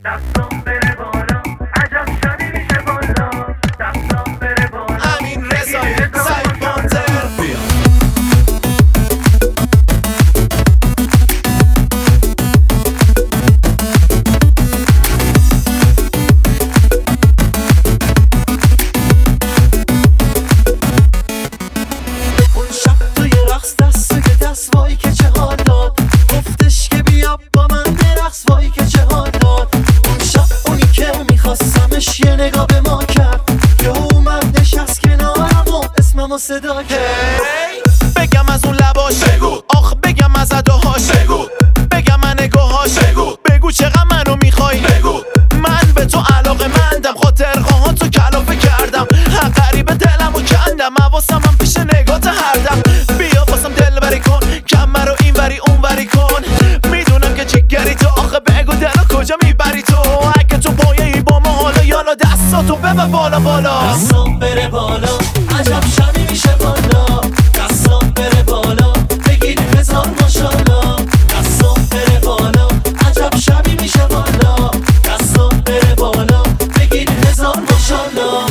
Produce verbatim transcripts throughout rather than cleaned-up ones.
دستم بره بالا عجب شبی میشه بالا دستم بره بالا همین رضایی سعید پانتر بیا اون شب توی رقص دست که دست وای که چه حال داد گفتش که بیا با من برقص وای که چه حال داد اون شب اونی که میخواستمش یه نگاه به ما کرد یه اومد نشست کنارم و اسممو صدا کرد بگم از اون لباش بگو آخ بگم از اداهاش بگو بگم من نگاهاش بگو بگو چقدر منو میخوای بگو من به تو علاقه مندم خاطرخواهان تو کلافه کردم هر غریب دلمو کندم حواسم هم پیش نگات هردم بیا واسم دل بری کن کمر رو این وری اون وری کن میدونم که چیگری تو آخه بگو دلو کجا میبری تو اگه تو پایه‌ای با ما حالا یالا دستاتو ببر بالا بالا دستم بره بالا عجب شبی میشه بالا دستم بره بالا بگید هزار ماشالله دستم بره بالا عجب شبی میشه بالا دستم بره بالا بگید هزار ماشالله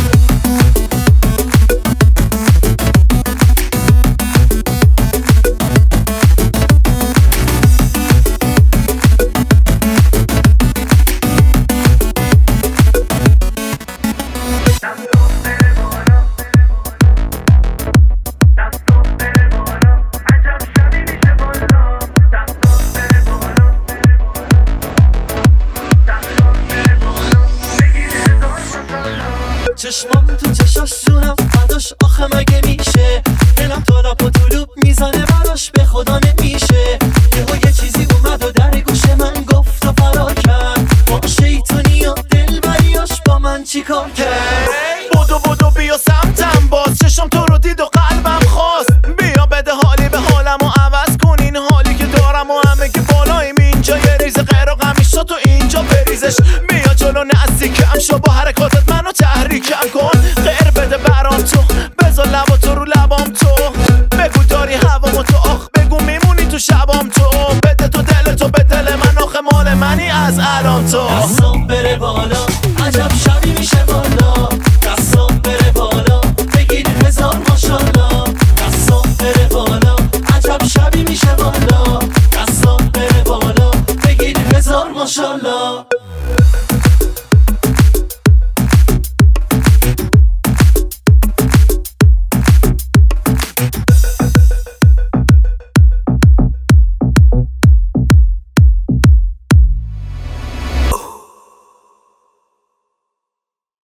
چشمام تو چشاش جونم فداش آخه مگه میشه دلم تا لب و طلوب میزنه براش به خدا نمیشه یهو یه چیزی اومد و در گوش من گفت و فرار کرد با شیطونی و دلبریاش با من چیکار کرد بدو بدو بیا سمتم باز چشم تو رو دید و قلبم خواست بیا بده حالی به حالم و عوض کن این حالی که دارم و همه که بالایم اینجا یه ریز غیر و غمیشا تو اینجا بریزش بیا جلو نزدیکم شو با حرکاتت منو تحریکم کن غیر بده برام تو بذار لبا تو رو لبام تو بگو داری هوامو تو آخ بگو میمونی تو شبام تو بده تو دل تو به دل من آخه مال منی از الان تو دستم بره بالا عجب شبی میشه بالا دستم بره بالا بگید هزار ماشالله دستم بره بالا عجب شبی میشه بالا دستم بره بالا بگید هزار ماشالله